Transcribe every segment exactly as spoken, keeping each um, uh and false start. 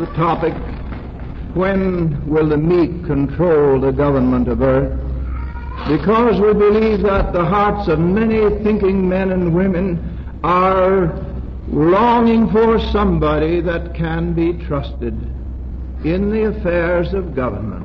the topic, when will the meek control the government of earth? Because we believe that the hearts of many thinking men and women are longing for somebody that can be trusted in the affairs of government.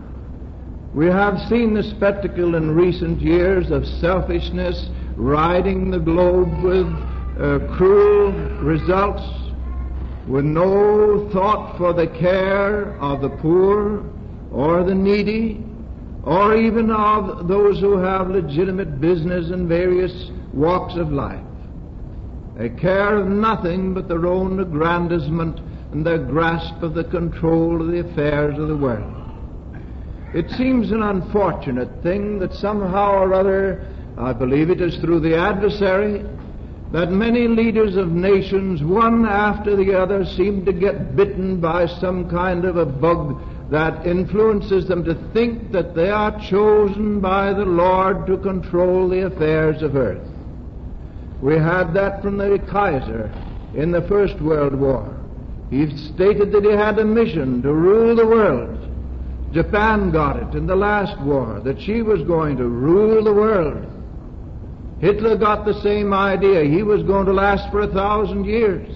We have seen the spectacle in recent years of selfishness riding the globe with uh, cruel results, with no thought for the care of the poor or the needy, or even of those who have legitimate business in various walks of life. They care of nothing but their own aggrandizement and their grasp of the control of the affairs of the world. It seems an unfortunate thing that somehow or other, I believe it is through the adversary, that many leaders of nations, one after the other, seem to get bitten by some kind of a bug that influences them to think that they are chosen by the Lord to control the affairs of earth. We had that from the Kaiser in the First World War. He stated that he had a mission to rule the world. Japan got it in the last war, that she was going to rule the world. Hitler got the same idea. He was going to last for a thousand years.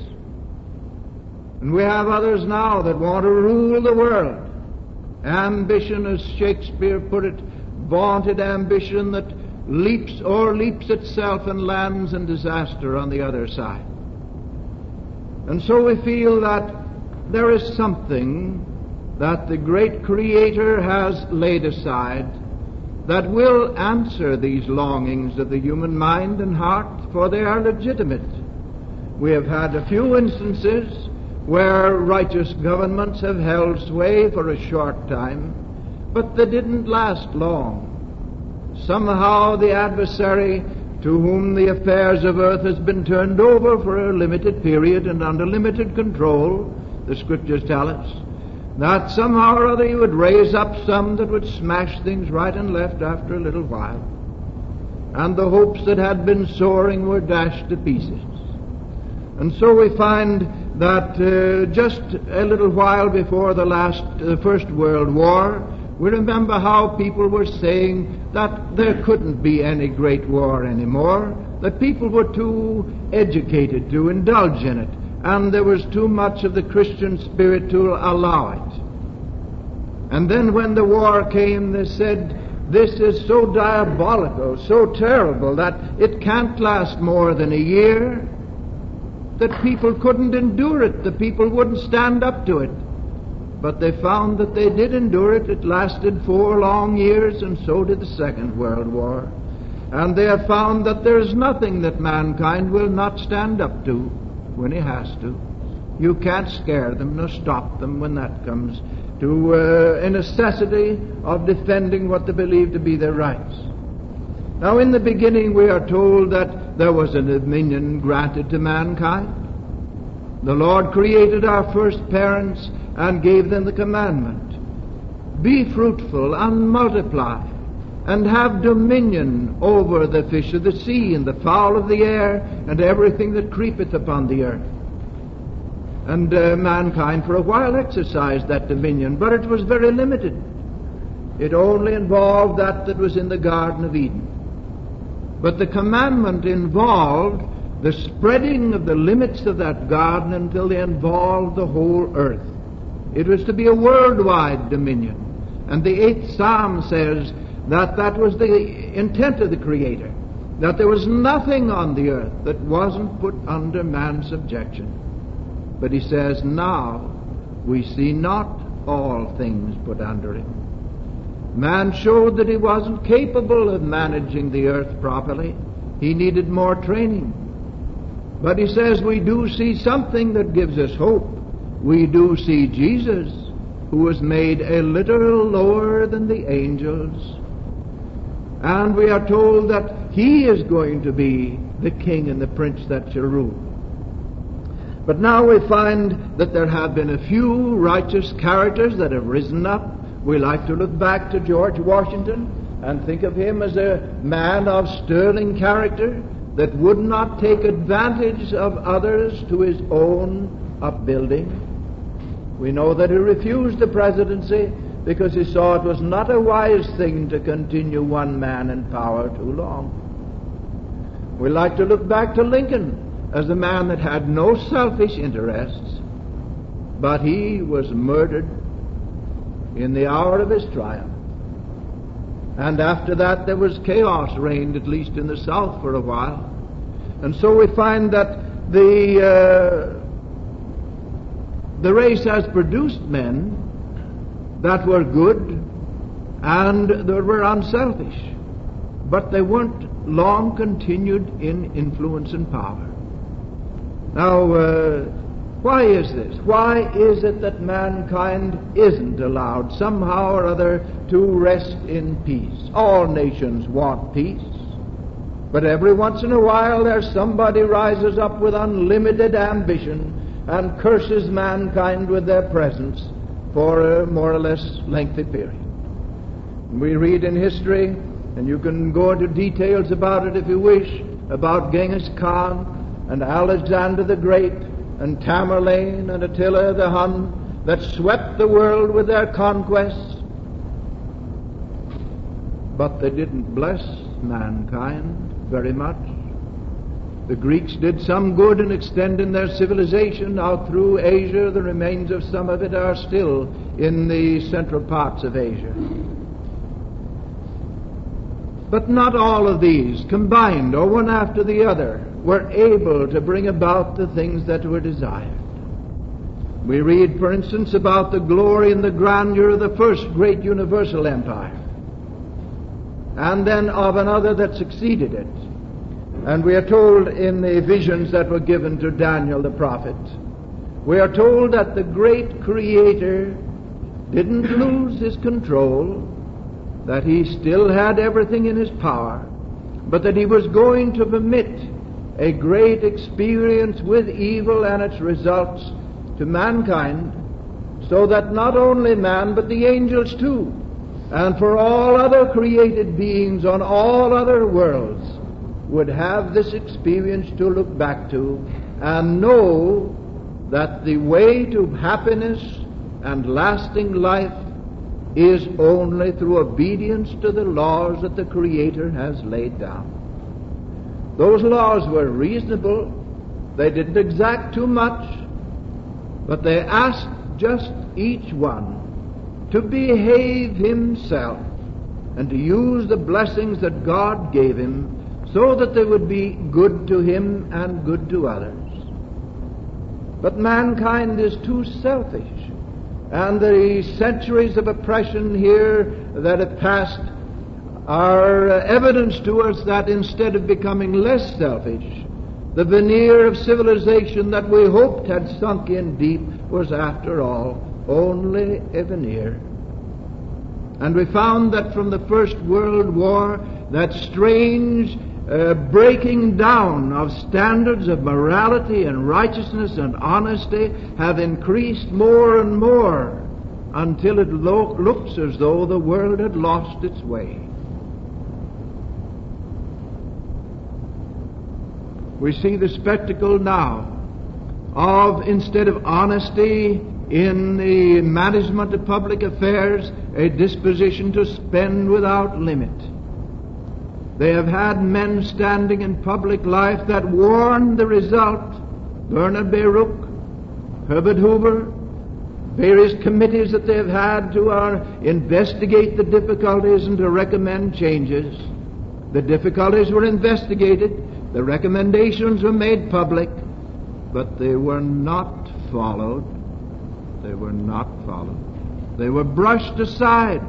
And we have others now that want to rule the world. Ambition, as Shakespeare put it, vaunted ambition that leaps or leaps itself and lands in disaster on the other side. And so we feel that there is something that the great Creator has laid aside that will answer these longings of the human mind and heart, for they are legitimate. We have had a few instances where righteous governments have held sway for a short time, but they didn't last long. Somehow the adversary to whom the affairs of earth has been turned over for a limited period and under limited control, the Scriptures tell us, that somehow or other he would raise up some that would smash things right and left after a little while. And the hopes that had been soaring were dashed to pieces. And so we find that uh, just a little while before the last uh, First World War, we remember how people were saying that there couldn't be any great war anymore, that people were too educated to indulge in it, and there was too much of the Christian spirit to allow it. And then when the war came, they said, this is so diabolical, so terrible, that it can't last more than a year, that people couldn't endure it, the people wouldn't stand up to it. But they found that they did endure it. It lasted four long years, and so did the Second World War. And they have found that there is nothing that mankind will not stand up to when he has to. You can't scare them nor stop them when that comes to uh, a necessity of defending what they believe to be their rights. Now, in the beginning, we are told that there was a dominion granted to mankind. The Lord created our first parents and gave them the commandment, be fruitful and multiply, and have dominion over the fish of the sea, and the fowl of the air, and everything that creepeth upon the earth. And uh, mankind for a while exercised that dominion, but it was very limited. It only involved that that was in the Garden of Eden. But the commandment involved the spreading of the limits of that garden until they involved the whole earth. It was to be a worldwide dominion. And the eighth Psalm says that that was the intent of the Creator, that there was nothing on the earth that wasn't put under man's subjection. But he says, now we see not all things put under him. Man showed that he wasn't capable of managing the earth properly. He needed more training. But he says we do see something that gives us hope. We do see Jesus, who was made a little lower than the angels. And we are told that he is going to be the king and the prince that shall rule. But now we find that there have been a few righteous characters that have risen up. We like to look back to George Washington and think of him as a man of sterling character that would not take advantage of others to his own upbuilding. We know that he refused the presidency because he saw it was not a wise thing to continue one man in power too long. We like to look back to Lincoln as a man that had no selfish interests, but he was murdered in the hour of his triumph. And after that there was chaos reigned, at least in the South, for a while. And so we find that the uh, the race has produced men that were good and that were unselfish, but they weren't long continued in influence and power. Now, uh, why is this? Why is it that mankind isn't allowed somehow or other to rest in peace? All nations want peace, but every once in a while there's somebody rises up with unlimited ambition and curses mankind with their presence for a more or less lengthy period. We read in history, and you can go into details about it if you wish, about Genghis Khan and Alexander the Great and Tamerlane and Attila the Hun, that swept the world with their conquests, but they didn't bless mankind very much. The Greeks did some good in extending their civilization out through Asia. The remains of some of it are still in the central parts of Asia. But not all of these combined, or one after the other, were able to bring about the things that were desired. We read, for instance, about the glory and the grandeur of the first great universal empire, and then of another that succeeded it. And we are told in the visions that were given to Daniel the prophet, we are told that the great Creator didn't lose his control, that he still had everything in his power, but that he was going to permit a great experience with evil and its results to mankind, so that not only man, but the angels too, and for all other created beings on all other worlds, would have this experience to look back to and know that the way to happiness and lasting life is only through obedience to the laws that the Creator has laid down. Those laws were reasonable. They didn't exact too much, but they asked just each one to behave himself and to use the blessings that God gave him so that they would be good to him and good to others. But mankind is too selfish, and the centuries of oppression here that have passed are evidence to us that instead of becoming less selfish, the veneer of civilization that we hoped had sunk in deep was, after all, only a veneer. And we found that from the First World War, that strange uh, breaking down of standards of morality and righteousness and honesty have increased more and more until it lo- looks as though the world had lost its way. We see the spectacle now of, instead of honesty in the management of public affairs, a disposition to spend without limit. They have had men standing in public life that warned the result. Bernard Baruch, Herbert Hoover, various committees that they have had to uh, investigate the difficulties and to recommend changes. The difficulties were investigated. The recommendations were made public, but they were not followed. They were not followed. They were brushed aside.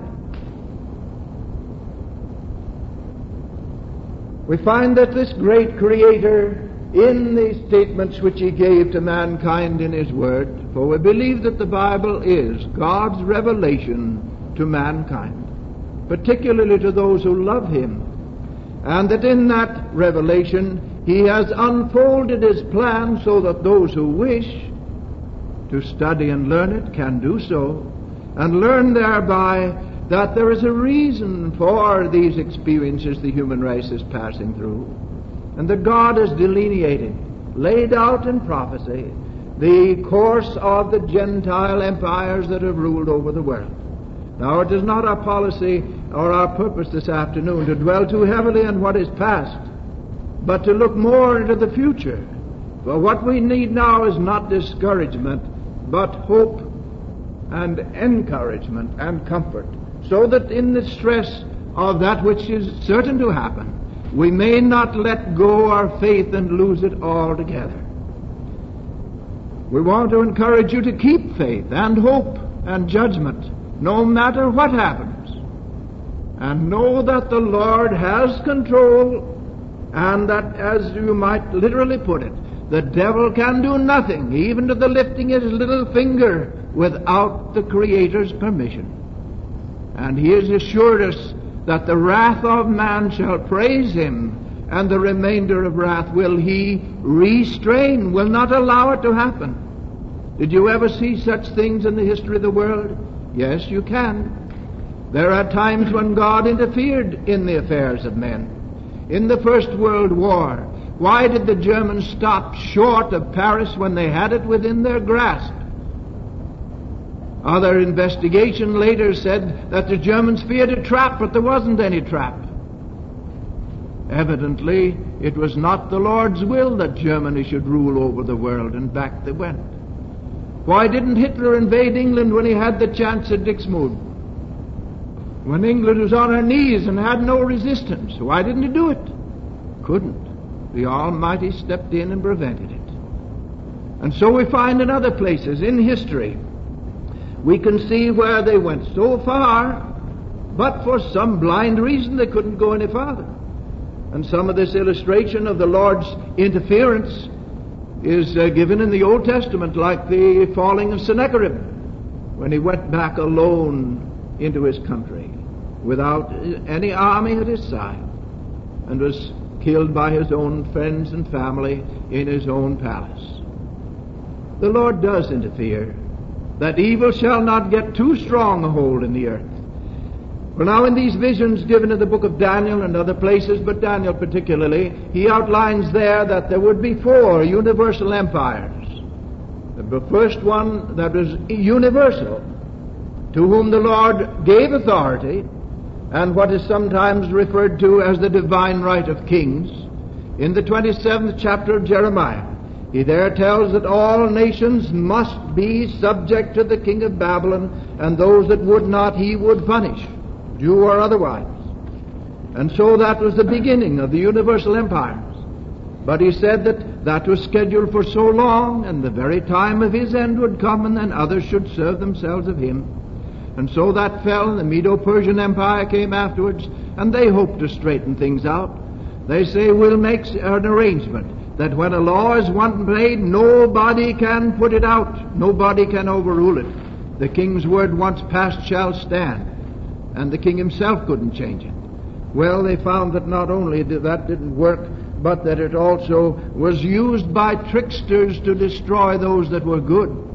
We find that this great Creator, in the statements which He gave to mankind in His Word, for we believe that the Bible is God's revelation to mankind, particularly to those who love Him, and that in that revelation He has unfolded His plan so that those who wish to study and learn it can do so, and learn thereby that there is a reason for these experiences the human race is passing through, and that God has delineated, laid out in prophecy, the course of the Gentile empires that have ruled over the world. Now, it is not our policy or our purpose this afternoon to dwell too heavily on what is past, but to look more into the future. For what we need now is not discouragement, but hope and encouragement and comfort, so that in the stress of that which is certain to happen, we may not let go our faith and lose it altogether. We want to encourage you to keep faith and hope and judgment, no matter what happens, and know that the Lord has control, and that, as you might literally put it, the devil can do nothing, even to the lifting his little finger, without the Creator's permission. And he has assured us that the wrath of man shall praise him, and the remainder of wrath will he restrain, will not allow it to happen. Did you ever see such things in the history of the world? Yes, you can. There are times when God interfered in the affairs of men. In the First World War, why did the Germans stop short of Paris when they had it within their grasp? Other investigation later said that the Germans feared a trap, but there wasn't any trap. Evidently, it was not the Lord's will that Germany should rule over the world, and back they went. Why didn't Hitler invade England when he had the chance at Dixmude? When England was on her knees and had no resistance, why didn't he do it? Couldn't. The Almighty stepped in and prevented it. And so we find in other places in history, we can see where they went so far, but for some blind reason they couldn't go any farther. And some of this illustration of the Lord's interference is uh, given in the Old Testament, like the falling of Sennacherib, when he went back alone into his country, without any army at his side, and was killed by his own friends and family in his own palace. The Lord does interfere, that evil shall not get too strong a hold in the earth. Well, now in these visions given in the book of Daniel and other places, but Daniel particularly, he outlines there that there would be four universal empires. The first one that was universal, to whom the Lord gave authority, and what is sometimes referred to as the divine right of kings. In the twenty-seventh chapter of Jeremiah, he there tells that all nations must be subject to the king of Babylon, and those that would not he would punish, Jew or otherwise. And so that was the beginning of the universal empires. But he said that that was scheduled for so long, and the very time of his end would come, and then others should serve themselves of him. And so that fell, and the Medo-Persian Empire came afterwards, and they hoped to straighten things out. They say, we'll make an arrangement that when a law is once made, nobody can put it out, nobody can overrule it. The king's word once passed shall stand, and the king himself couldn't change it. Well, they found that not only did that didn't work, but that it also was used by tricksters to destroy those that were good,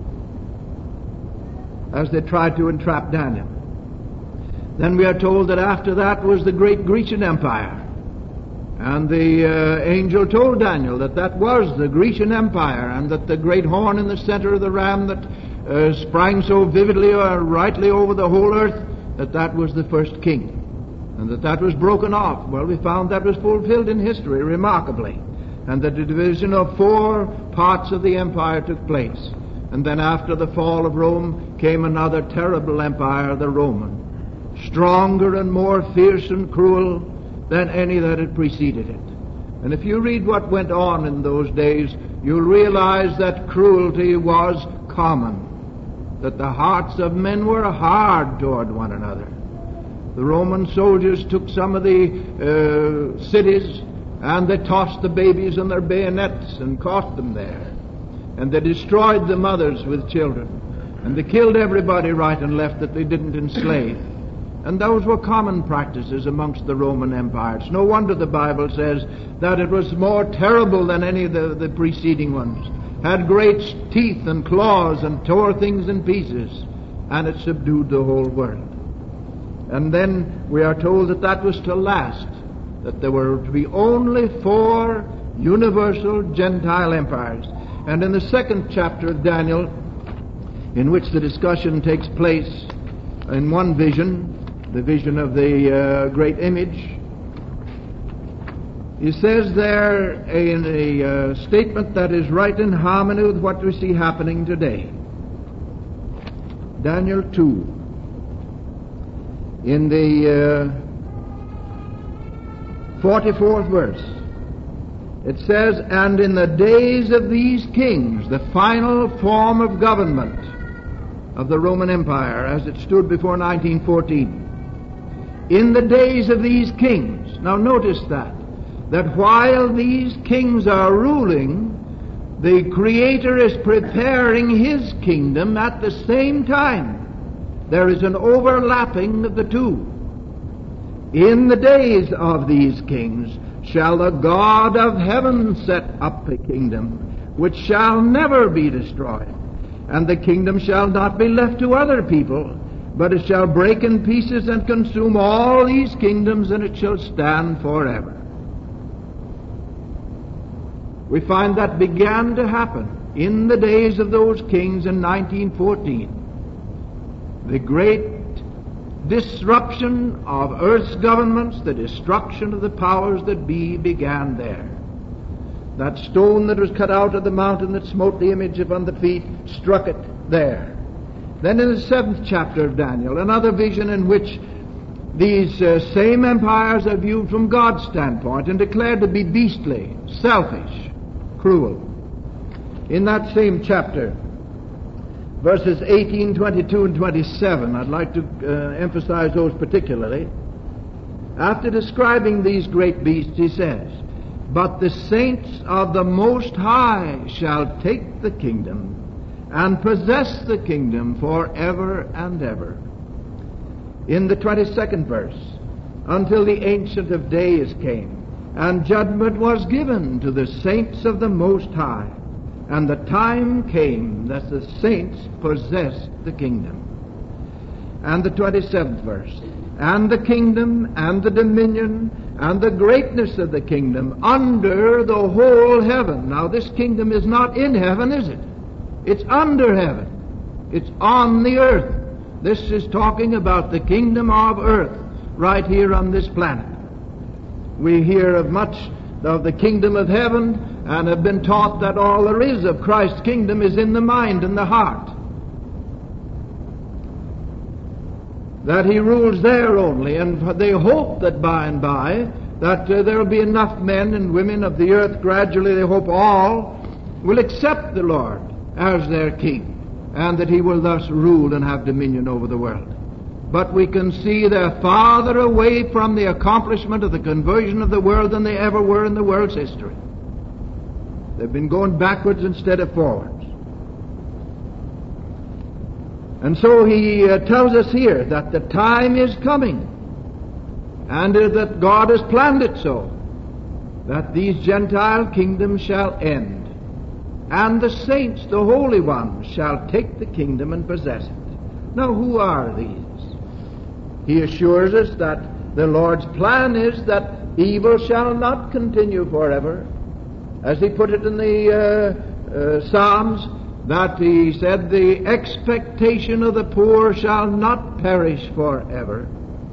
as they tried to entrap Daniel. Then we are told that after that was the great Grecian Empire. And the uh, angel told Daniel that that was the Grecian Empire, and that the great horn in the center of the ram that uh, sprang so vividly or rightly over the whole earth, that that was the first king, and that that was broken off. Well, we found that was fulfilled in history remarkably, and that the division of four parts of the empire took place. And then after the fall of Rome came another terrible empire, the Roman, stronger and more fierce and cruel than any that had preceded it. And if you read what went on in those days, you'll realize that cruelty was common, that the hearts of men were hard toward one another. The Roman soldiers took some of the uh, cities, and they tossed the babies on their bayonets and caught them there. And they destroyed the mothers with children. And they killed everybody right and left that they didn't enslave. And those were common practices amongst the Roman empires. No wonder the Bible says that it was more terrible than any of the, the preceding ones. Had great teeth and claws and tore things in pieces. And it subdued the whole world. And then we are told that that was to last. That there were to be only four universal Gentile empires. And in the second chapter of Daniel, in which the discussion takes place in one vision, the vision of the uh, great image, he says there in a uh, statement that is right in harmony with what we see happening today. Daniel two, in the uh, forty-fourth verse, it says, "And in the days of these kings," the final form of government of the Roman Empire as it stood before nineteen fourteen, in the days of these kings. Now notice that, that while these kings are ruling, the Creator is preparing His kingdom at the same time. There is an overlapping of the two. In the days of these kings shall the God of heaven set up a kingdom which shall never be destroyed. And the kingdom shall not be left to other people, but it shall break in pieces and consume all these kingdoms, and it shall stand forever. We find that began to happen in the days of those kings in nineteen fourteen. The great disruption of earth's governments, the destruction of the powers that be, began there. That stone that was cut out of the mountain that smote the image upon the feet struck it there. Then in the seventh chapter of Daniel, another vision in which these uh, same empires are viewed from God's standpoint and declared to be beastly, selfish, cruel. In that same chapter, verses eighteen, twenty-two, and twenty-seven, I'd like to uh, emphasize those particularly. After describing these great beasts, he says, "But the saints of the Most High shall take the kingdom and possess the kingdom forever and ever." In the twenty-second verse, "Until the Ancient of Days came, and judgment was given to the saints of the Most High. And the time came that the saints possessed the kingdom." And the twenty-seventh verse, "And the kingdom and the dominion and the greatness of the kingdom under the whole heaven." Now this kingdom is not in heaven, is it? It's under heaven. It's on the earth. This is talking about the kingdom of earth right here on this planet. We hear of much of the kingdom of heaven and have been taught that all there is of Christ's kingdom is in the mind and the heart. That He rules there only, and they hope that by and by that uh, there will be enough men and women of the earth, gradually they hope all, will accept the Lord as their King, and that He will thus rule and have dominion over the world. But we can see they're farther away from the accomplishment of the conversion of the world than they ever were in the world's history. They've been going backwards instead of forwards. And so he uh, tells us here that the time is coming, and uh, that God has planned it so, that these Gentile kingdoms shall end, and the saints, the holy ones, shall take the kingdom and possess it. Now who are these? He assures us that the Lord's plan is that evil shall not continue forever. As he put it in the uh, uh, Psalms, that he said, "The expectation of the poor shall not perish forever,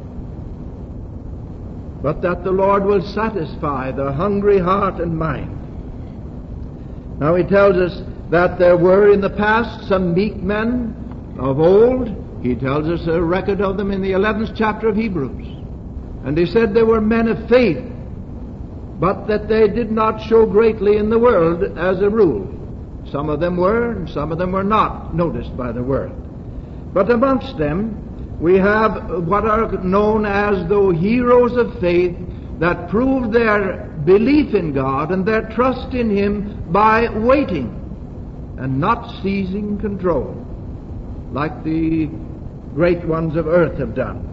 but that the Lord will satisfy the hungry heart and mind." Now he tells us that there were in the past some meek men of old. He tells us a record of them in the eleventh chapter of Hebrews. And he said they were men of faith, but that they did not show greatly in the world as a rule. Some of them were, and some of them were not noticed by the world. But amongst them, we have what are known as the heroes of faith that proved their belief in God and their trust in Him by waiting and not seizing control, like the great ones of earth have done.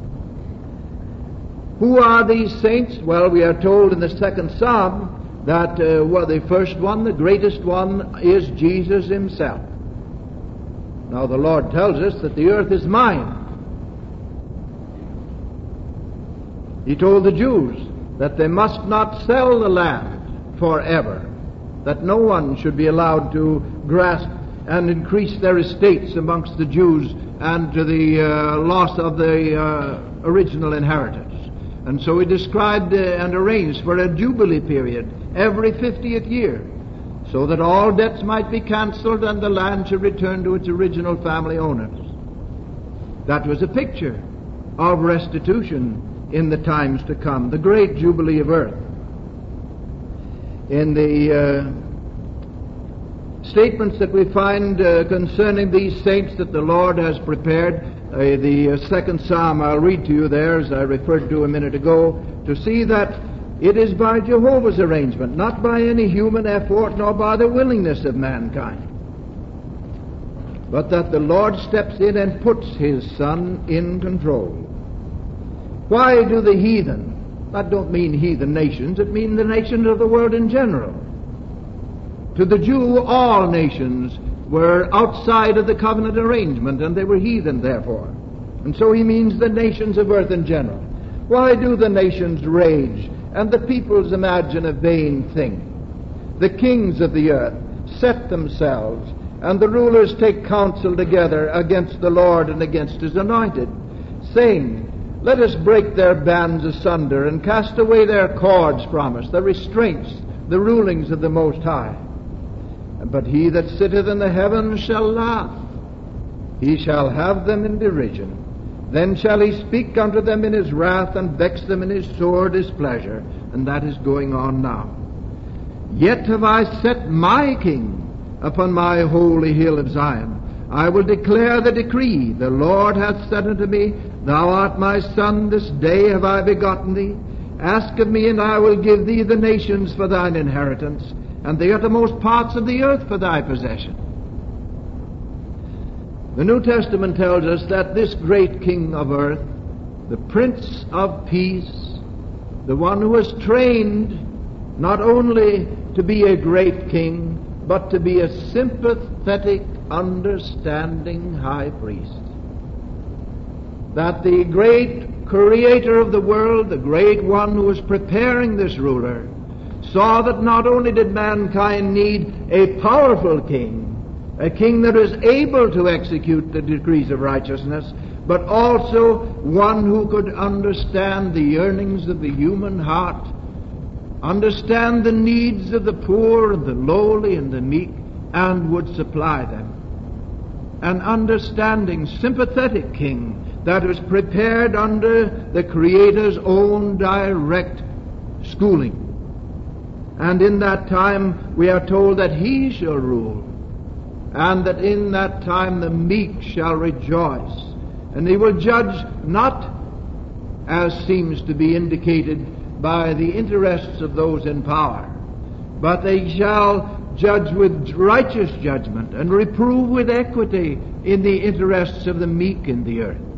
Who are these saints? Well, we are told in the second Psalm that uh, well, the first one, the greatest one, is Jesus Himself. Now the Lord tells us that the earth is mine. He told the Jews that they must not sell the land forever, that no one should be allowed to grasp and increase their estates amongst the Jews and to the uh, loss of the uh, original inheritance. And so he described uh, and arranged for a jubilee period every fiftieth year, so that all debts might be cancelled and the land should return to its original family owners. That was a picture of restitution in the times to come, the great jubilee of earth. In the uh, statements that we find uh, concerning these saints that the Lord has prepared, uh, the uh, second psalm I'll read to you there, as I referred to a minute ago, to see that it is by Jehovah's arrangement, not by any human effort, nor by the willingness of mankind, but that the Lord steps in and puts His Son in control. Why do the heathen, that don't mean heathen nations, it means the nations of the world in general. To the Jew, all nations were outside of the covenant arrangement, and they were heathen, therefore. And so he means the nations of earth in general. Why do the nations rage, and the peoples imagine a vain thing? The kings of the earth set themselves, and the rulers take counsel together against the Lord and against His anointed, saying, let us break their bands asunder, and cast away their cords from us, the restraints, the rulings of the Most High. But he that sitteth in the heavens shall laugh. He shall have them in derision. Then shall he speak unto them in his wrath, and vex them in his sore displeasure. And that is going on now. Yet have I set my king upon my holy hill of Zion. I will declare the decree. The Lord hath said unto me, Thou art my son, this day have I begotten thee. Ask of me, and I will give thee the nations for thine inheritance, and the uttermost parts of the earth for thy possession. The New Testament tells us that this great King of earth, the Prince of Peace, the one who was trained not only to be a great king, but to be a sympathetic, understanding high priest, that the great creator of the world, the great one who was preparing this ruler, saw that not only did mankind need a powerful king, a king that was able to execute the decrees of righteousness, but also one who could understand the yearnings of the human heart, understand the needs of the poor and the lowly and the meek, and would supply them. An understanding, sympathetic king that was prepared under the Creator's own direct schooling. And in that time we are told that He shall rule, and that in that time the meek shall rejoice, and He will judge not as seems to be indicated by the interests of those in power, but they shall judge with righteous judgment and reprove with equity in the interests of the meek in the earth.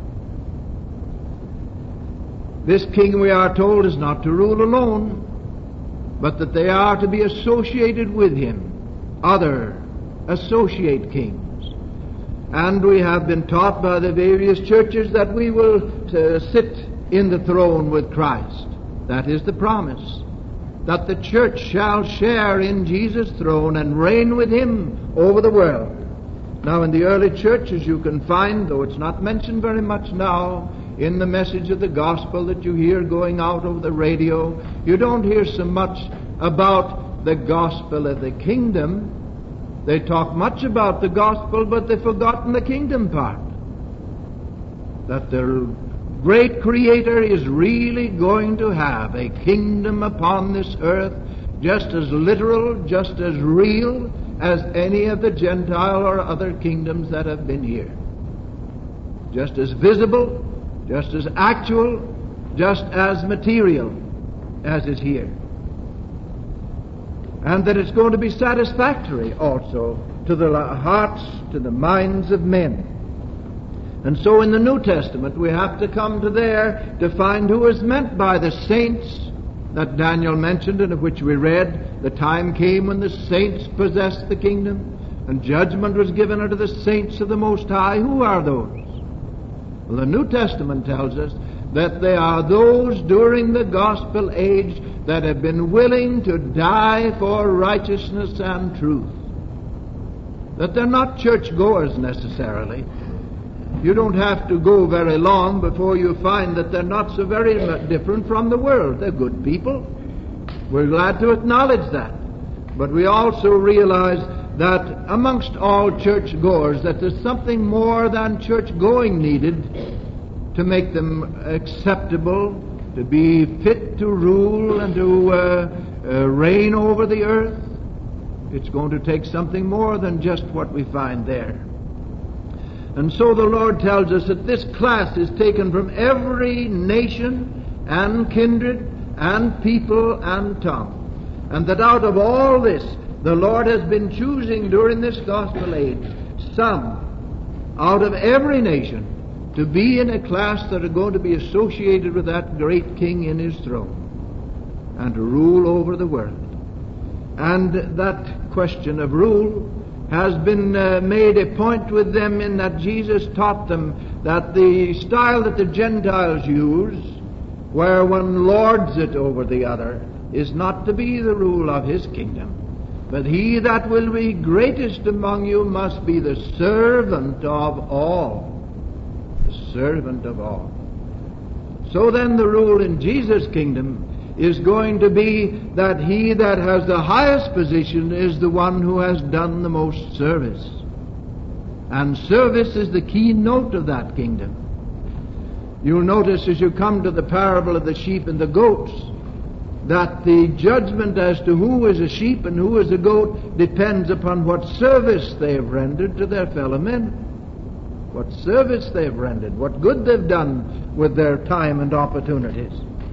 This king, we are told, is not to rule alone, but that they are to be associated with him, other associate kings. And we have been taught by the various churches that we will uh, sit in the throne with Christ. That is the promise, that the church shall share in Jesus' throne and reign with Him over the world. Now, in the early church, as you can find, though it's not mentioned very much now, in the message of the gospel that you hear going out over the radio, you don't hear so much about the gospel of the kingdom. They talk much about the gospel, but they've forgotten the kingdom part. That the great Creator is really going to have a kingdom upon this earth, just as literal, just as real as any of the Gentile or other kingdoms that have been here. Just as visible, just as actual, just as material as is here. And that it's going to be satisfactory also to the hearts, to the minds of men. And so in the New Testament we have to come to there to find who is meant by the saints that Daniel mentioned and of which we read. The time came when the saints possessed the kingdom, and judgment was given unto the saints of the Most High. Who are those? Well, the New Testament tells us that they are those during the gospel age that have been willing to die for righteousness and truth. That they're not churchgoers necessarily. You don't have to go very long before you find that they're not so very different from the world. They're good people. We're glad to acknowledge that. But we also realize that amongst all churchgoers that there's something more than church-going needed to make them acceptable, to be fit to rule and to uh, uh, reign over the earth. It's going to take something more than just what we find there. And so the Lord tells us that this class is taken from every nation and kindred and people and tongue. And that out of all this, the Lord has been choosing during this gospel age some out of every nation to be in a class that are going to be associated with that great King in his throne and to rule over the world. And that question of rule has been uh, made a point with them in that Jesus taught them that the style that the Gentiles use, where one lords it over the other, is not to be the rule of his kingdom. But he that will be greatest among you must be the servant of all. The servant of all. So then the rule in Jesus' kingdom is going to be that he that has the highest position is the one who has done the most service. And service is the keynote of that kingdom. You'll notice as you come to the parable of the sheep and the goats that the judgment as to who is a sheep and who is a goat depends upon what service they have rendered to their fellow men. What service they have rendered, what good they've done with their time and opportunities.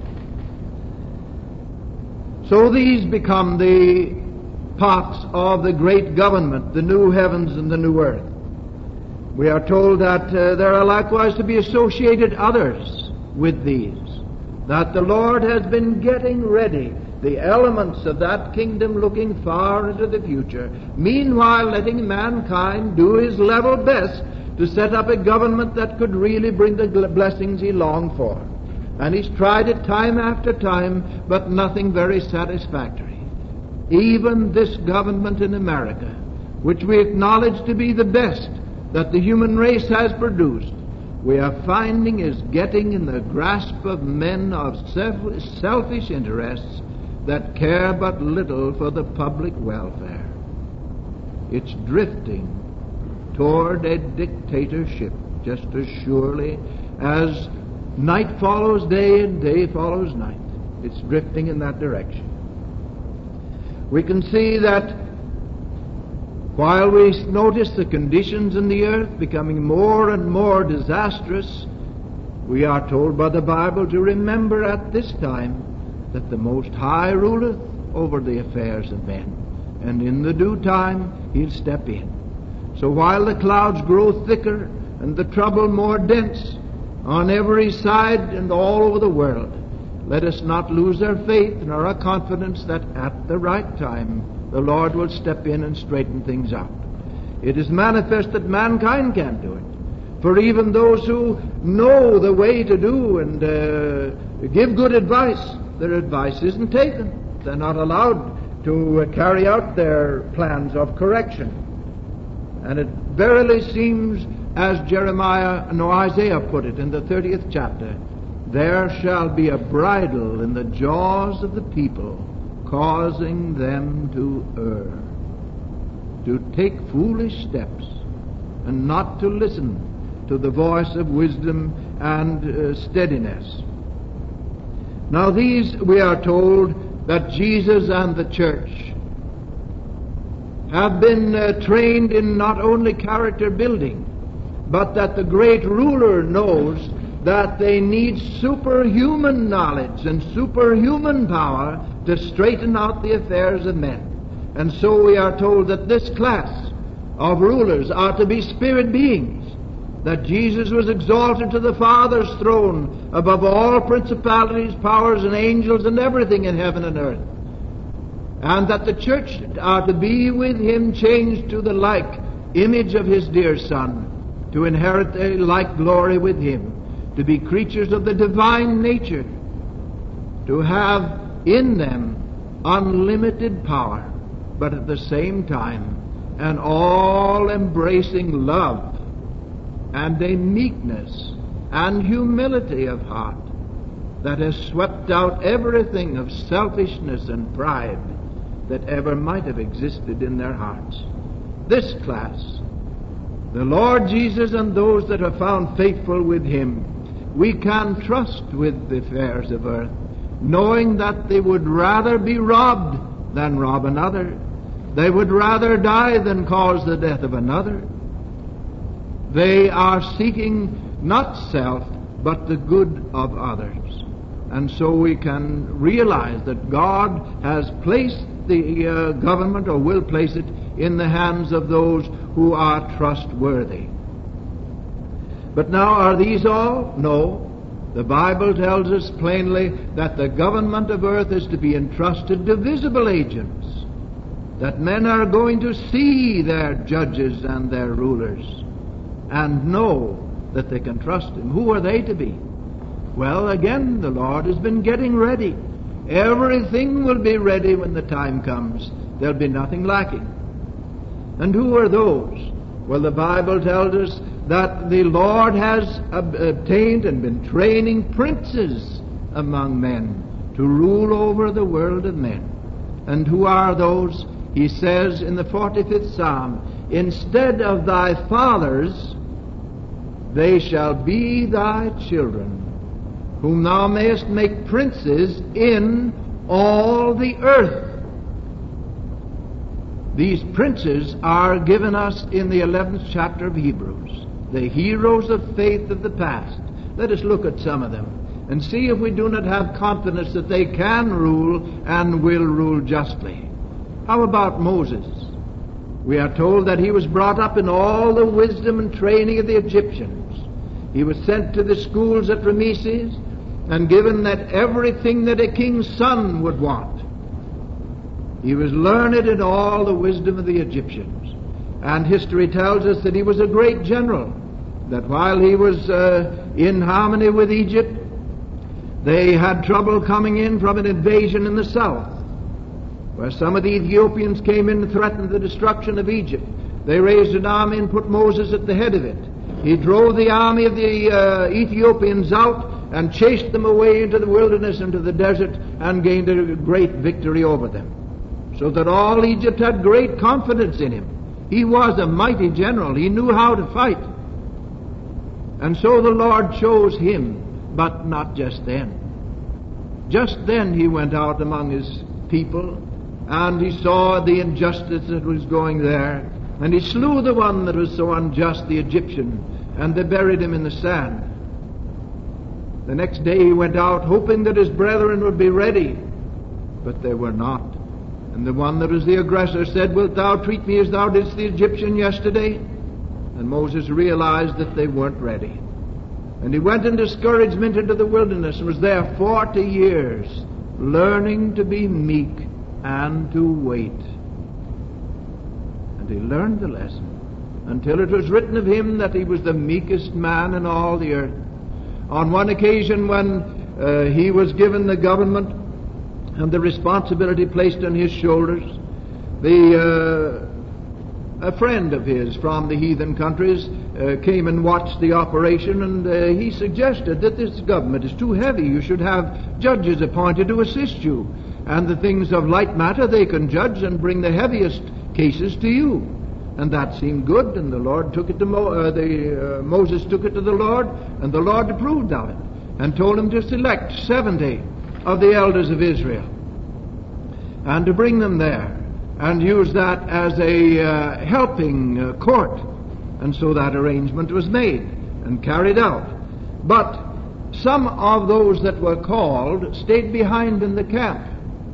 So these become the parts of the great government, the new heavens and the new earth. We are told that uh, there are likewise to be associated others with these, that the Lord has been getting ready the elements of that kingdom looking far into the future, meanwhile letting mankind do his level best to set up a government that could really bring the blessings he longed for. And he's tried it time after time, but nothing very satisfactory. Even this government in America, which we acknowledge to be the best that the human race has produced, we are finding is getting in the grasp of men of selfish interests that care but little for the public welfare. It's drifting toward a dictatorship just as surely as night follows day and day follows night. It's drifting in that direction. We can see that while we notice the conditions in the earth becoming more and more disastrous, we are told by the Bible to remember at this time that the Most High ruleth over the affairs of men, and in the due time he'll step in. So while the clouds grow thicker and the trouble more dense on every side and all over the world, let us not lose our faith nor our confidence that at the right time the Lord will step in and straighten things out. It is manifest that mankind can't do it. For even those who know the way to do and uh, give good advice, their advice isn't taken. They're not allowed to uh, carry out their plans of correction. And it verily seems, as Jeremiah, no, Isaiah put it in the thirtieth chapter, there shall be a bridle in the jaws of the people, causing them to err, to take foolish steps, and not to listen to the voice of wisdom and uh, steadiness. Now these, we are told that Jesus and the church have been uh, trained in not only character building, but that the great ruler knows that they need superhuman knowledge and superhuman power to straighten out the affairs of men. And so we are told that this class of rulers are to be spirit beings, that Jesus was exalted to the Father's throne above all principalities, powers, and angels, and everything in heaven and earth, and that the church are to be with him changed to the like image of his dear Son, to inherit a like glory with him, to be creatures of the divine nature, to have in them unlimited power, but at the same time an all-embracing love and a meekness and humility of heart that has swept out everything of selfishness and pride that ever might have existed in their hearts. This class, the Lord Jesus and those that are found faithful with Him, we can trust with the affairs of earth, knowing that they would rather be robbed than rob another. They would rather die than cause the death of another. They are seeking not self, but the good of others. And so we can realize that God has placed the uh, government, or will place it, in the hands of those who are trustworthy. But now, are these all? No. The Bible tells us plainly that the government of earth is to be entrusted to visible agents, that men are going to see their judges and their rulers and know that they can trust Him. Who are they to be? Well, again, the Lord has been getting ready. Everything will be ready when the time comes. There'll be nothing lacking. And who are those? Well, the Bible tells us that the Lord has ob- obtained and been training princes among men to rule over the world of men. And who are those? He says in the forty-fifth Psalm, instead of thy fathers, they shall be thy children, whom thou mayest make princes in all the earth. These princes are given us in the eleventh chapter of Hebrews, the heroes of faith of the past. Let us look at some of them and see if we do not have confidence that they can rule and will rule justly. How about Moses? We are told that he was brought up in all the wisdom and training of the Egyptians. He was sent to the schools at Rameses and given that everything that a king's son would want. He was learned in all the wisdom of the Egyptians. And history tells us that he was a great general, that while he was uh, in harmony with Egypt, they had trouble coming in from an invasion in the south, where some of the Ethiopians came in and threatened the destruction of Egypt. They raised an army and put Moses at the head of it. He drove the army of the uh, Ethiopians out and chased them away into the wilderness, into the desert, and gained a great victory over them, so that all Egypt had great confidence in him. He was a mighty general. He knew how to fight. And so the Lord chose him, but not just then. Just then he went out among his people, and he saw the injustice that was going there, and he slew the one that was so unjust, the Egyptian, and they buried him in the sand. The next day he went out, hoping that his brethren would be ready, but they were not. And the one that was the aggressor said, wilt thou treat me as thou didst the Egyptian yesterday? And Moses realized that they weren't ready. And he went in discouragement into the wilderness and was there forty years, learning to be meek and to wait. And he learned the lesson until it was written of him that he was the meekest man in all the earth. On one occasion when uh, he was given the government and the responsibility placed on his shoulders, the uh, a friend of his from the heathen countries uh, came and watched the operation, and uh, he suggested that this government is too heavy. You should have judges appointed to assist you, and the things of light matter they can judge and bring the heaviest cases to you. And that seemed good, and the Lord took it to Mo- uh, the uh, Moses took it to the Lord, and the Lord approved of it and told him to select seventy of the elders of Israel and to bring them there and use that as a uh, helping uh, court. And so that arrangement was made and carried out. But some of those that were called stayed behind in the camp,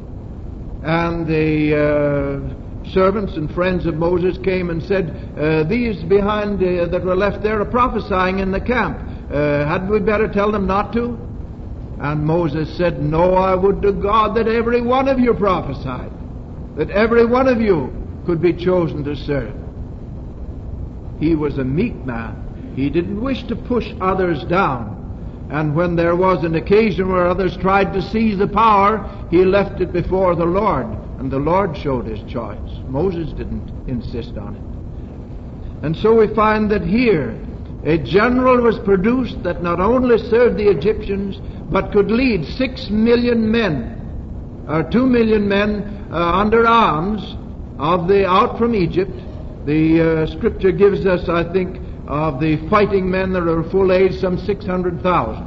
and the uh, servants and friends of Moses came and said, uh, these behind uh, that were left there are prophesying in the camp. Uh, hadn't we better tell them not to? And Moses said, no, I would to God that every one of you prophesied, that every one of you could be chosen to serve. He was a meek man. He didn't wish to push others down, And when there was an occasion where others tried to seize the power, he left it before the Lord, and the Lord showed his choice. Moses didn't insist on it. And so we find that here a general was produced that not only served the Egyptians, but could lead six million men, or two million men uh, under arms of the out from Egypt. The uh, Scripture gives us, I think, of the fighting men that are full age, some six hundred thousand.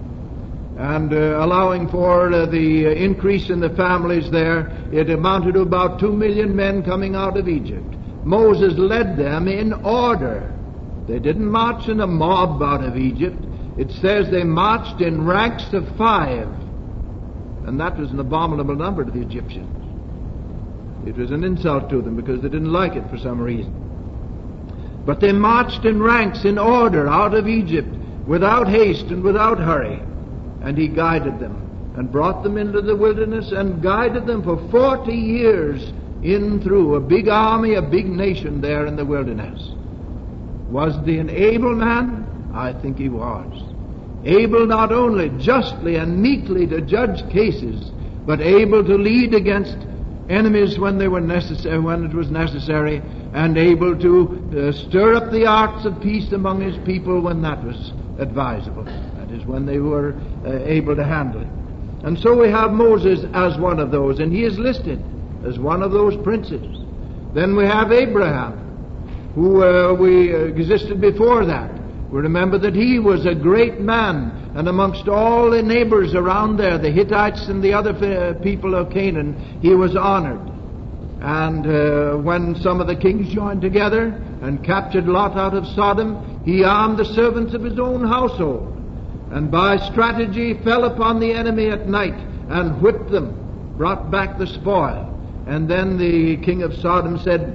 And uh, allowing for uh, the uh, increase in the families there, it amounted to about two million men coming out of Egypt. Moses led them in order. They didn't march in a mob out of Egypt. It says they marched in ranks of five. And that was an abominable number to the Egyptians. It was an insult to them because they didn't like it for some reason. But they marched in ranks in order out of Egypt without haste and without hurry. And he guided them and brought them into the wilderness and guided them for forty years in through a big army, a big nation there in the wilderness. Was he an able man? I think he was. Able not only justly and meekly to judge cases, but able to lead against enemies when they were necessary, when it was necessary, and able to uh, stir up the arts of peace among his people when that was advisable. That is, when they were uh, able to handle it. And so we have Moses as one of those, and he is listed as one of those princes. Then we have Abraham, who uh, we uh, existed before that. We remember that he was a great man, and amongst all the neighbors around there, the Hittites and the other uh, people of Canaan, he was honored. And uh, when some of the kings joined together and captured Lot out of Sodom, he armed the servants of his own household, and by strategy fell upon the enemy at night and whipped them, brought back the spoil. And then the king of Sodom said,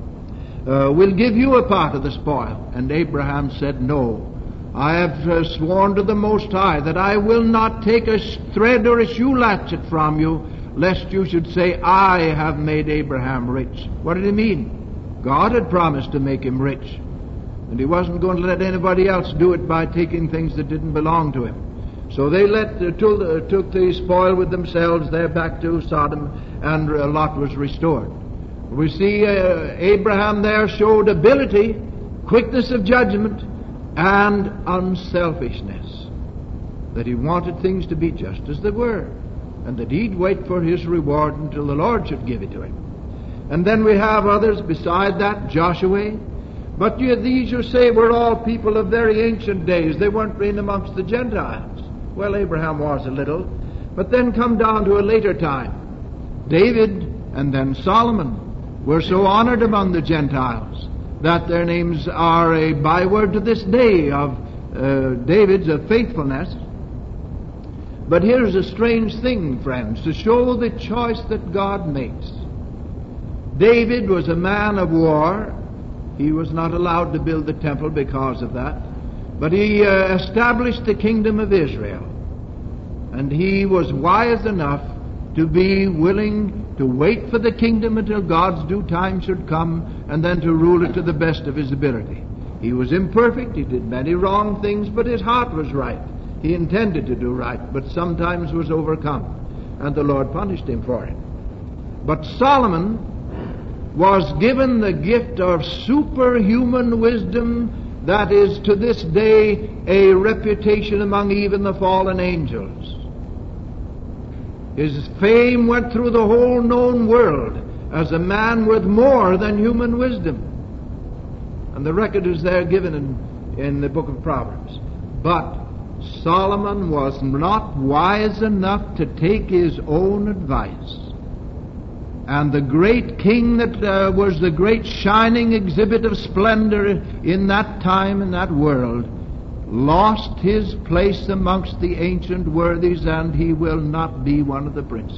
uh, we'll give you a part of the spoil. And Abraham said, no. I have uh, sworn to the Most High that I will not take a thread or a shoe latchet from you, lest you should say, I have made Abraham rich. What did he mean? God had promised to make him rich, and he wasn't going to let anybody else do it by taking things that didn't belong to him. So they let uh, took, uh, took the spoil with themselves there back to Sodom, and uh, Lot was restored. We see uh, Abraham there showed ability, quickness of judgment, and unselfishness, that he wanted things to be just as they were, and that he'd wait for his reward until the Lord should give it to him. And then we have others beside that, Joshua. But you, these you say were all people of very ancient days. They weren't in amongst the Gentiles. Well, Abraham was a little. But then come down to a later time. David and then Solomon were so honored among the Gentiles that their names are a byword to this day of uh, David's of faithfulness. But here's a strange thing, friends, to show the choice that God makes. David was a man of war. He was not allowed to build the temple because of that. But he uh, established the kingdom of Israel. And he was wise enough to be willing to wait for the kingdom until God's due time should come, and then to rule it to the best of his ability. He was imperfect. He did many wrong things, but his heart was right. He intended to do right, but sometimes was overcome, and the Lord punished him for it. But Solomon was given the gift of superhuman wisdom that is to this day a reputation among even the fallen angels. His fame went through the whole known world as a man with more than human wisdom. And the record is there given in, in the book of Proverbs. But Solomon was not wise enough to take his own advice. And the great king that uh, was the great shining exhibit of splendor in that time, in that world, lost his place amongst the ancient worthies, and he will not be one of the princes.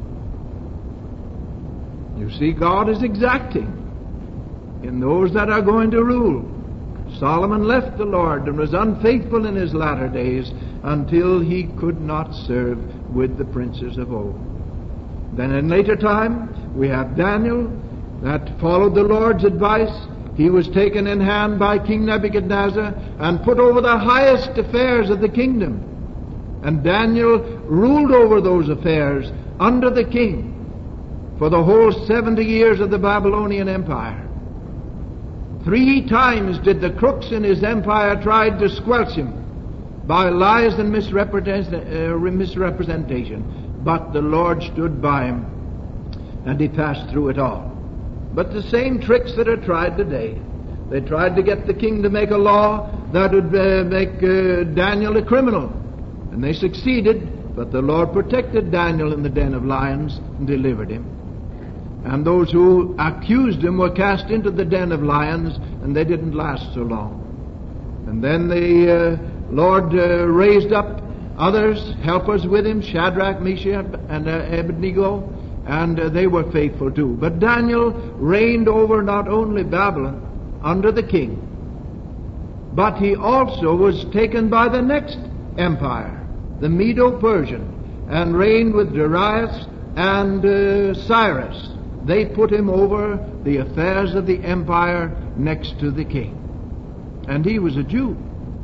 You see, God is exacting in those that are going to rule. Solomon left the Lord and was unfaithful in his latter days until he could not serve with the princes of old. Then in later time, we have Daniel that followed the Lord's advice. He was taken in hand by King Nebuchadnezzar and put over the highest affairs of the kingdom. And Daniel ruled over those affairs under the king for the whole seventy years of the Babylonian Empire. Three times did the crooks in his empire try to squelch him by lies and misrepresent, uh, misrepresentation. But the Lord stood by him, and he passed through it all. But the same tricks that are tried today. They tried to get the king to make a law that would uh, make uh, Daniel a criminal. And they succeeded, but the Lord protected Daniel in the den of lions and delivered him. And those who accused him were cast into the den of lions, and they didn't last so long. And then the uh, Lord uh, raised up others, helpers with him, Shadrach, Meshach, and uh, Abednego, and uh, they were faithful too. But Daniel reigned over not only Babylon under the king, but he also was taken by the next empire, the Medo-Persian, and reigned with Darius and uh, Cyrus. They put him over the affairs of the empire next to the king. And he was a Jew,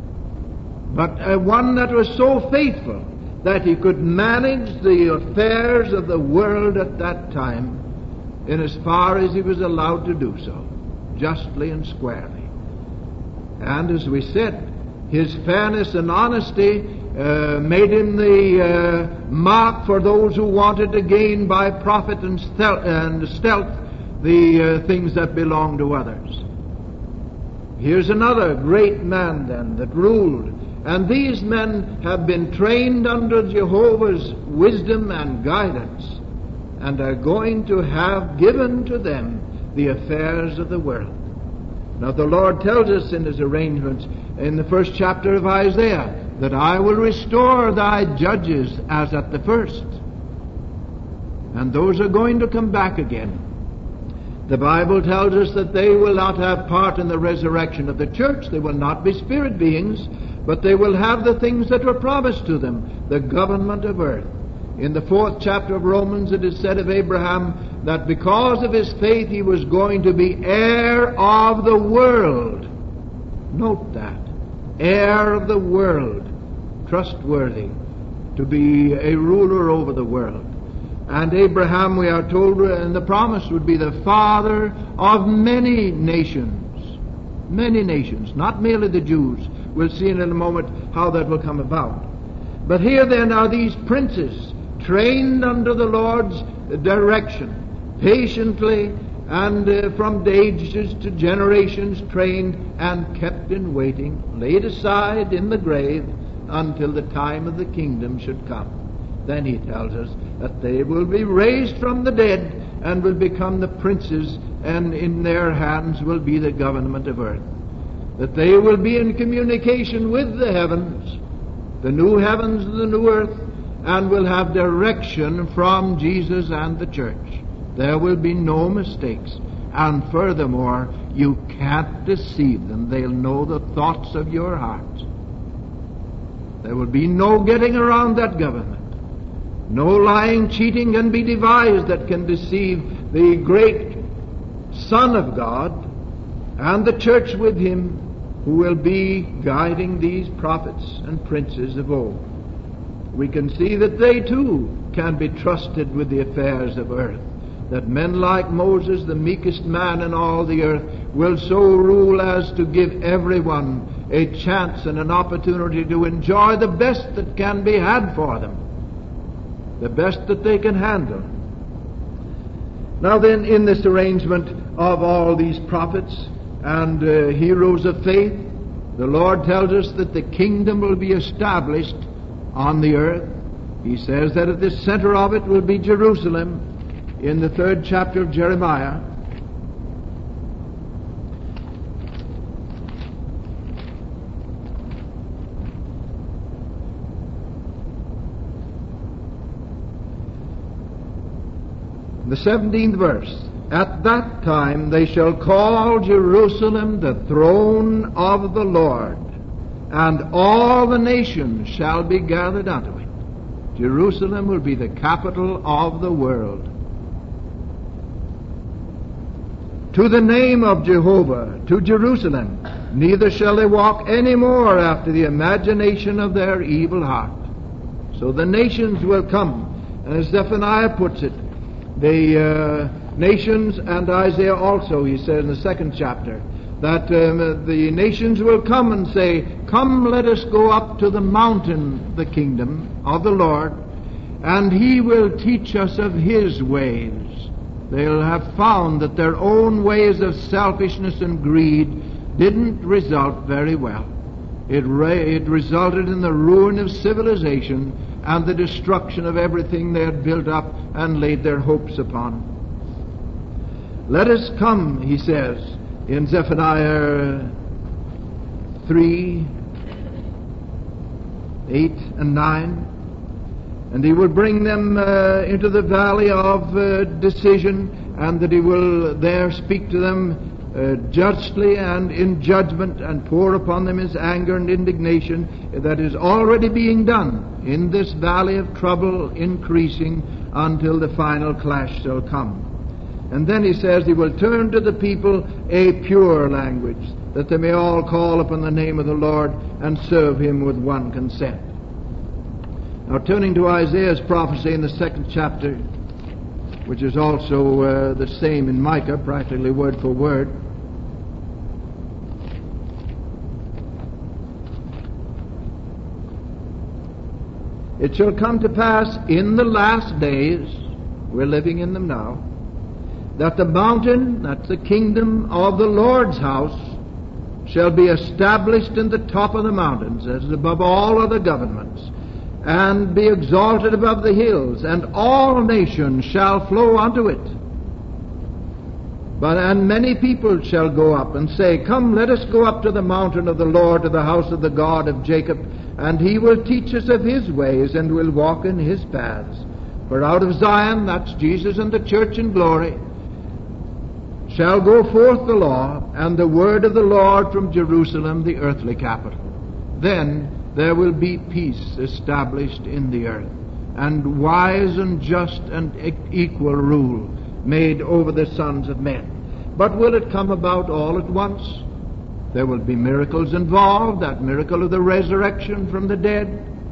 but uh, one that was so faithful that he could manage the affairs of the world at that time in as far as he was allowed to do so, justly and squarely. And as we said, his fairness and honesty uh, made him the uh, mark for those who wanted to gain by profit and stealth, and stealth the uh, things that belong to others. Here's another great man then that ruled. And these men have been trained under Jehovah's wisdom and guidance, and are going to have given to them the affairs of the world. Now the Lord tells us in his arrangements in the first chapter of Isaiah that I will restore thy judges as at the first. And those are going to come back again. The Bible tells us that they will not have part in the resurrection of the church. They will not be spirit beings, but they will have the things that were promised to them, the government of earth. In the fourth chapter of Romans it is said of Abraham that because of his faith he was going to be heir of the world. Note that. Heir of the world. Trustworthy to be a ruler over the world. And Abraham, we are told, and the promise would be the father of many nations. Many nations, not merely the Jews. We'll see in a moment how that will come about. But here then are these princes trained under the Lord's direction, patiently, and uh, from ages to generations trained and kept in waiting, laid aside in the grave until the time of the kingdom should come. Then he tells us that they will be raised from the dead and will become the princes, and in their hands will be the government of earth. That they will be in communication with the heavens, the new heavens and the new earth, and will have direction from Jesus and the church. There will be no mistakes. And furthermore, you can't deceive them. They'll know the thoughts of your heart. There will be no getting around that government. No lying, cheating can be devised that can deceive the great Son of God and the church with him, who will be guiding these prophets and princes of old. We can see that they too can be trusted with the affairs of earth, that men like Moses, the meekest man in all the earth, will so rule as to give everyone a chance and an opportunity to enjoy the best that can be had for them, the best that they can handle. Now then, in this arrangement of all these prophets and uh, heroes of faith, the Lord tells us that the kingdom will be established on the earth. He says that at the center of it will be Jerusalem in the third chapter of Jeremiah. The seventeenth verse. At that time they shall call Jerusalem the throne of the Lord, and all the nations shall be gathered unto it. Jerusalem will be the capital of the world. To the name of Jehovah, to Jerusalem, neither shall they walk any more after the imagination of their evil heart. So the nations will come. And as Zephaniah puts it, the uh, nations, and Isaiah also, he said in the second chapter, that um, the nations will come and say, "Come, let us go up to the mountain, the kingdom of the Lord, and He will teach us of His ways." They'll have found that their own ways of selfishness and greed didn't result very well. It, re- it resulted in the ruin of civilization and the destruction of everything they had built up and laid their hopes upon. Let us come, he says, in Zephaniah three, eight and nine, and he will bring them uh, into the valley of uh, decision, and that he will there speak to them uh, justly and in judgment, and pour upon them his anger and indignation that is already being done in this valley of trouble, increasing until the final clash shall come. And then he says he will turn to the people a pure language, that they may all call upon the name of the Lord and serve him with one consent. Now, turning to Isaiah's prophecy in the second chapter, which is also uh, the same in Micah, practically word for word. It shall come to pass in the last days, we're living in them now, that the mountain, that's the kingdom of the Lord's house, shall be established in the top of the mountains, as above all other governments, and be exalted above the hills, and all nations shall flow unto it. But and many people shall go up and say, "Come, let us go up to the mountain of the Lord, to the house of the God of Jacob, and he will teach us of his ways, and will walk in his paths. For out of Zion," that's Jesus and the church in glory, "shall go forth the law, and the word of the Lord from Jerusalem, the earthly capital. Then there will be peace established in the earth, and wise and just and equal rule made over the sons of men." But will it come about all at once? There will be miracles involved, that miracle of the resurrection from the dead.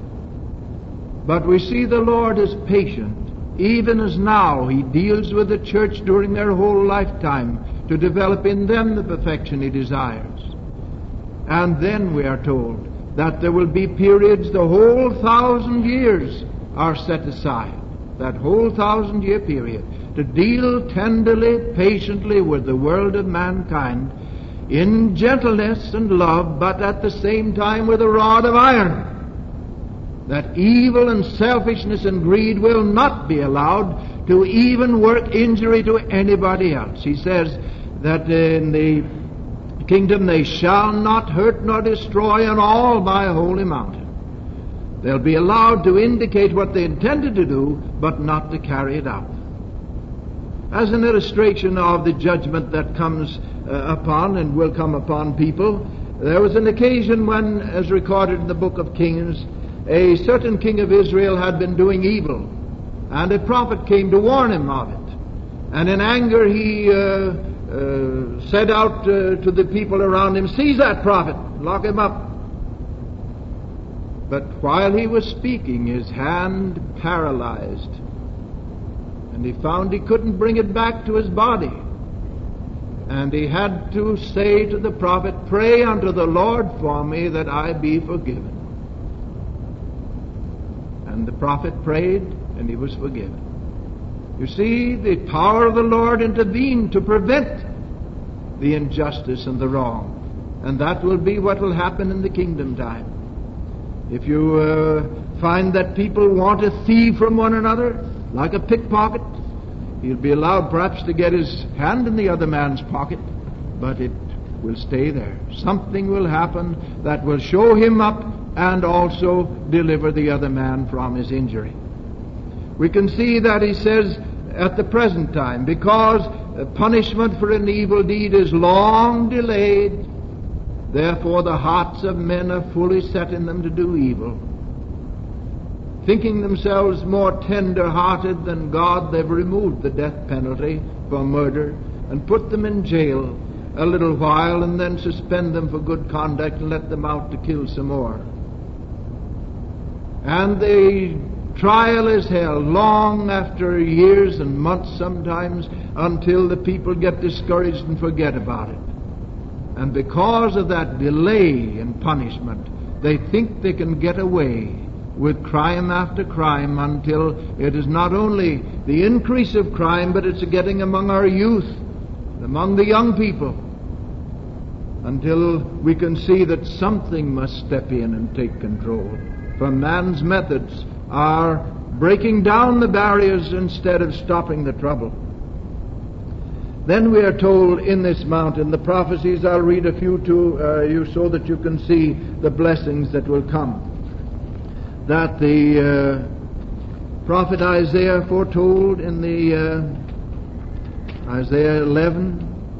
But we see the Lord is patient, even as now he deals with the church during their whole lifetime to develop in them the perfection he desires. And then we are told that there will be periods, the whole thousand years are set aside, that whole thousand year period, to deal tenderly, patiently with the world of mankind in gentleness and love, but at the same time with a rod of iron, that evil and selfishness and greed will not be allowed to even work injury to anybody else. He says that in the kingdom they shall not hurt nor destroy on all my holy mountain. They'll be allowed to indicate what they intended to do, but not to carry it out. As an illustration of the judgment that comes uh, upon and will come upon people, there was an occasion when, as recorded in the book of Kings, a certain king of Israel had been doing evil, and a prophet came to warn him of it. And in anger he uh, uh, said out uh, to the people around him, "Seize that prophet, lock him up." But while he was speaking, his hand paralyzed, and he found he couldn't bring it back to his body. And he had to say to the prophet, "Pray unto the Lord for me that I be forgiven." And the prophet prayed, and he was forgiven. You see, the power of the Lord intervened to prevent the injustice and the wrong. And that will be what will happen in the kingdom time. If you uh, find that people want to thieve from one another, like a pickpocket, he'll be allowed perhaps to get his hand in the other man's pocket, but it will stay there. Something will happen that will show him up and also deliver the other man from his injury. We can see that he says at the present time, because punishment for an evil deed is long delayed, therefore the hearts of men are fully set in them to do evil. Thinking themselves more tender-hearted than God, they've removed the death penalty for murder and put them in jail a little while and then suspend them for good conduct and let them out to kill some more. And the trial is held long after years and months sometimes, until the people get discouraged and forget about it. And because of that delay in punishment, they think they can get away with crime after crime, until it is not only the increase of crime, but it's getting among our youth, among the young people, until we can see that something must step in and take control. For man's methods are breaking down the barriers instead of stopping the trouble. Then we are told in this mountain, the prophecies, I'll read a few to uh, you so that you can see the blessings that will come, that the uh, prophet Isaiah foretold in the uh, Isaiah eleven.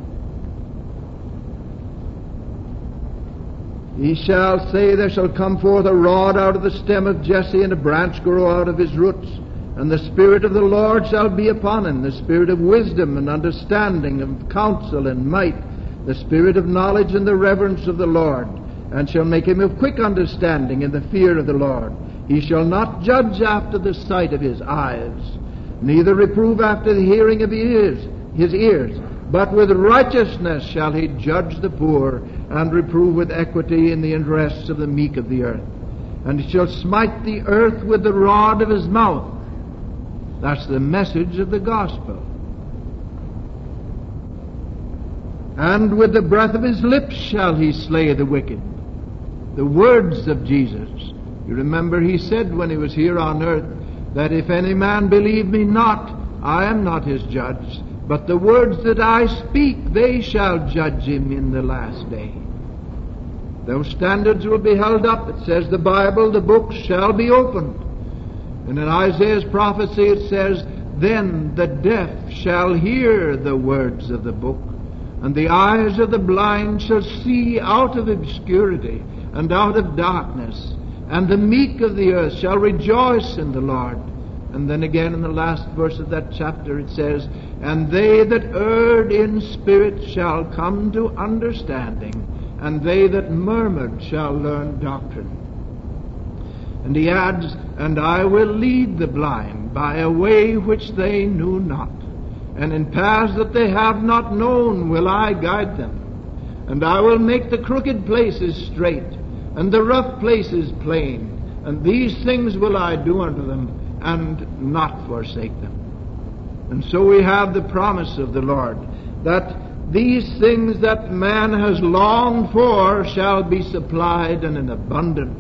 He shall say, there shall come forth a rod out of the stem of Jesse, and a branch grow out of his roots. And the Spirit of the Lord shall be upon him, the Spirit of wisdom and understanding, of counsel and might, the Spirit of knowledge and the reverence of the Lord, and shall make him of quick understanding in the fear of the Lord. He shall not judge after the sight of his eyes, neither reprove after the hearing of his ears, his ears, but with righteousness shall he judge the poor, and reprove with equity in the interests of the meek of the earth. And he shall smite the earth with the rod of his mouth. That's the message of the gospel. And with the breath of his lips shall he slay the wicked. The words of Jesus. You remember he said when he was here on earth that if any man believe me not, I am not his judge. But the words that I speak, they shall judge him in the last day. Those standards will be held up. It says the Bible, the books shall be opened. And in Isaiah's prophecy it says, then the deaf shall hear the words of the book, and the eyes of the blind shall see out of obscurity and out of darkness, and the meek of the earth shall rejoice in the Lord. And then again in the last verse of that chapter it says, and they that erred in spirit shall come to understanding, and they that murmured shall learn doctrine. And he adds, and I will lead the blind by a way which they knew not, and in paths that they have not known will I guide them. And I will make the crooked places straight, and the rough places plain, and these things will I do unto them, and not forsake them. And so we have the promise of the Lord, that these things that man has longed for shall be supplied and in abundance,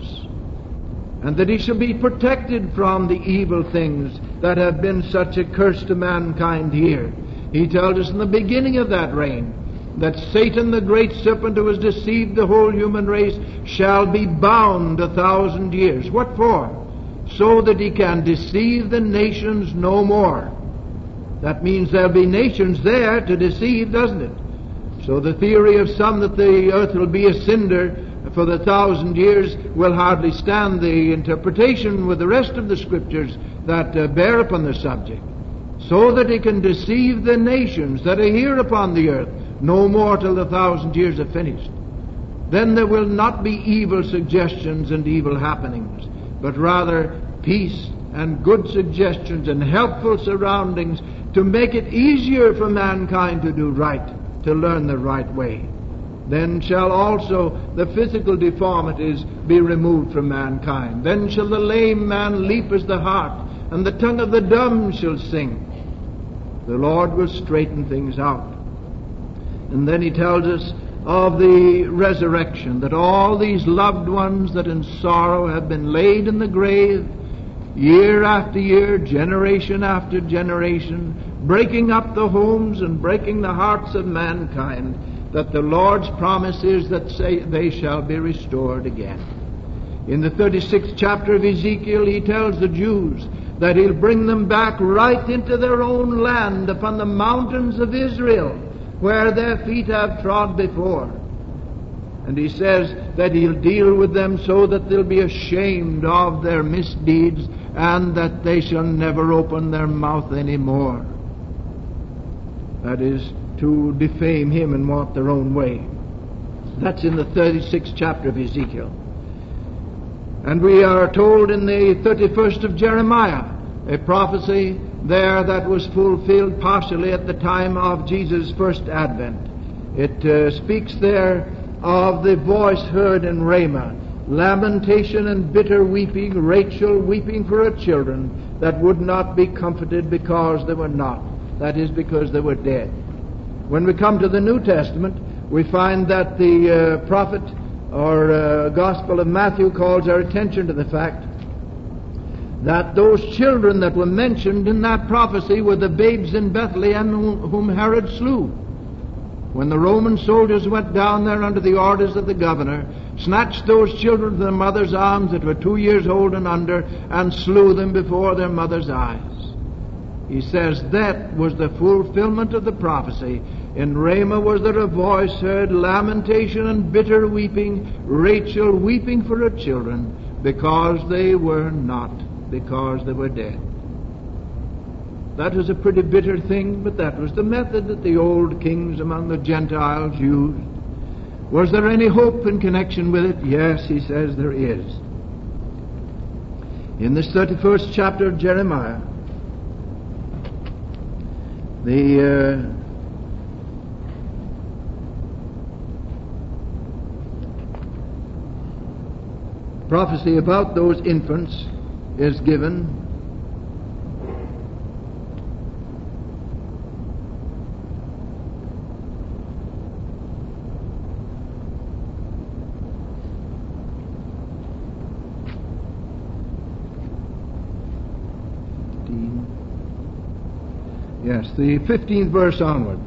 and that he shall be protected from the evil things that have been such a curse to mankind here. He tells us in the beginning of that reign that Satan, the great serpent who has deceived the whole human race, shall be bound a thousand years. What for? So that he can deceive the nations no more. That means there'll be nations there to deceive, doesn't it? So the theory of some that the earth will be a cinder for the thousand years will hardly stand the interpretation with the rest of the scriptures that uh, bear upon the subject. So that he can deceive the nations that are here upon the earth no more till the thousand years are finished. Then there will not be evil suggestions and evil happenings, but rather peace and good suggestions and helpful surroundings to make it easier for mankind to do right, to learn the right way. Then shall also the physical deformities be removed from mankind. Then shall the lame man leap as the hart, and the tongue of the dumb shall sing. The Lord will straighten things out. And then he tells us of the resurrection, that all these loved ones that in sorrow have been laid in the grave, year after year, generation after generation, breaking up the homes and breaking the hearts of mankind, that the Lord's promise is that say they shall be restored again. In the thirty-sixth chapter of Ezekiel, he tells the Jews that he'll bring them back right into their own land upon the mountains of Israel, where their feet have trod before. And he says that he'll deal with them so that they'll be ashamed of their misdeeds, and that they shall never open their mouth any more. That is, to defame him and walk their own way. That's in the thirty-sixth chapter of Ezekiel. And we are told in the thirty-first of Jeremiah, a prophecy there that was fulfilled partially at the time of Jesus' first advent. It uh, speaks there of the voice heard in Ramah, lamentation and bitter weeping, Rachel weeping for her children that would not be comforted because they were not. That is, because they were dead. When we come to the New Testament, we find that the uh, prophet or uh, Gospel of Matthew calls our attention to the fact that those children that were mentioned in that prophecy were the babes in Bethlehem whom Herod slew. When the Roman soldiers went down there under the orders of the governor, snatched those children from their mother's arms that were two years old and under, and slew them before their mother's eyes. He says that was the fulfillment of the prophecy. In Ramah was there a voice heard, lamentation and bitter weeping, Rachel weeping for her children, because they were not, because they were dead. That was a pretty bitter thing, but that was the method that the old kings among the Gentiles used. Was there any hope in connection with it? Yes, he says there is. In this thirty-first chapter of Jeremiah, the uh, prophecy about those infants is given. Yes, the fifteenth verse onward.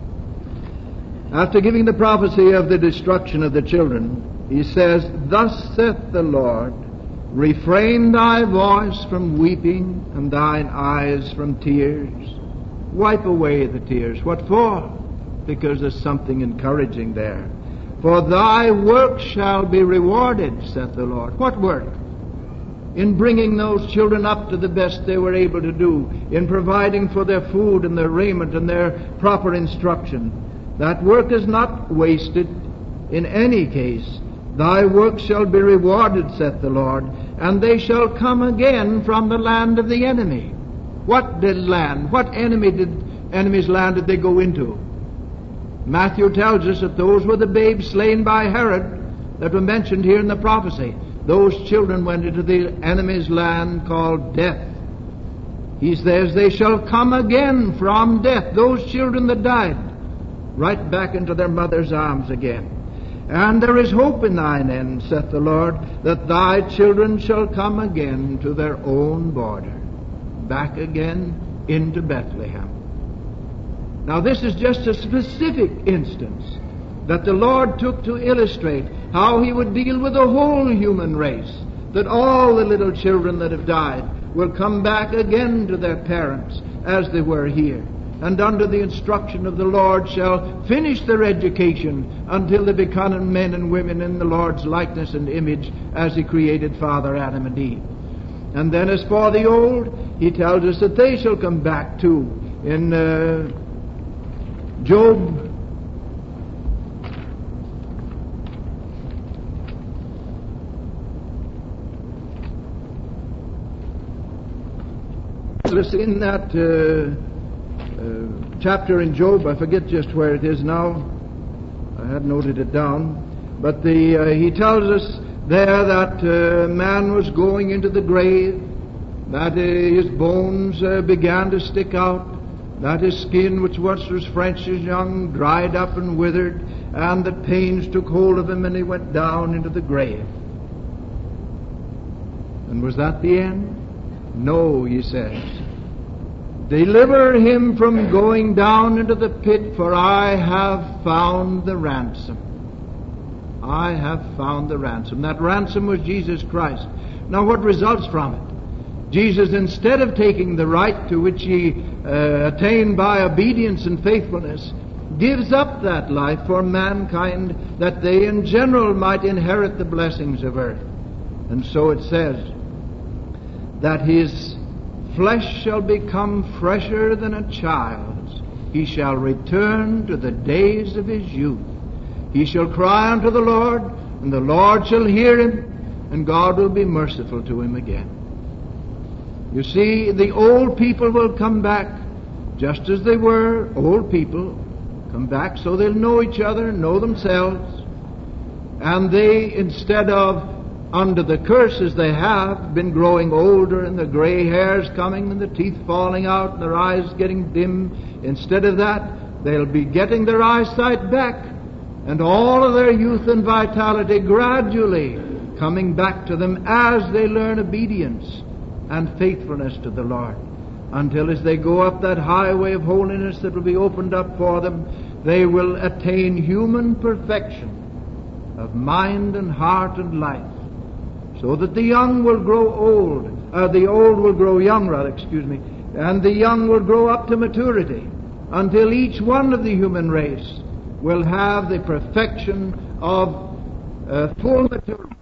After giving the prophecy of the destruction of the children, he says, Thus saith the Lord, refrain thy voice from weeping, and thine eyes from tears. Wipe away the tears. What for? Because there's something encouraging there. For thy work shall be rewarded, saith the Lord. What work? In bringing those children up to the best they were able to do, in providing for their food and their raiment and their proper instruction. That work is not wasted in any case. Thy work shall be rewarded, saith the Lord, and they shall come again from the land of the enemy. What did land? What enemy did enemy's land did they go into? Matthew tells us that those were the babes slain by Herod that were mentioned here in the prophecy. Those children went into the enemy's land called death. He says they shall come again from death. Those children that died, right back into their mother's arms again. And there is hope in thine end, saith the Lord, that thy children shall come again to their own border, back again into Bethlehem. Now this is just a specific instance that the Lord took to illustrate how He would deal with the whole human race, that all the little children that have died will come back again to their parents as they were here, and under the instruction of the Lord shall finish their education until they become men and women in the Lord's likeness and image as He created Father Adam and Eve. And then as for the old, He tells us that they shall come back too. In uh, Job in that uh, uh, chapter in Job, I forget just where it is now. I had noted it down, but the uh, he tells us there that uh, man was going into the grave, that uh, his bones uh, began to stick out, that his skin, which once was fresh as young, dried up and withered, and that pains took hold of him, and he went down into the grave. And was that the end? No, he says. Deliver him from going down into the pit, for I have found the ransom. I have found the ransom. That ransom was Jesus Christ. Now what results from it? Jesus, instead of taking the right to which he uh, attained by obedience and faithfulness, gives up that life for mankind, that they in general might inherit the blessings of earth. And so it says that his flesh shall become fresher than a child's. He shall return to the days of his youth. He shall cry unto the Lord, and the Lord shall hear him, and God will be merciful to him again. You see, the old people will come back just as they were, old people, come back so they'll know each other, know themselves, and they, instead of under the curses they have, been growing older and the gray hairs coming and the teeth falling out and their eyes getting dim, instead of that, they'll be getting their eyesight back and all of their youth and vitality gradually coming back to them as they learn obedience and faithfulness to the Lord, until as they go up that highway of holiness that will be opened up for them, they will attain human perfection of mind and heart and life, so that the young will grow old, uh, the old will grow young, rather, excuse me, and the young will grow up to maturity, until each one of the human race will have the perfection of uh, full maturity.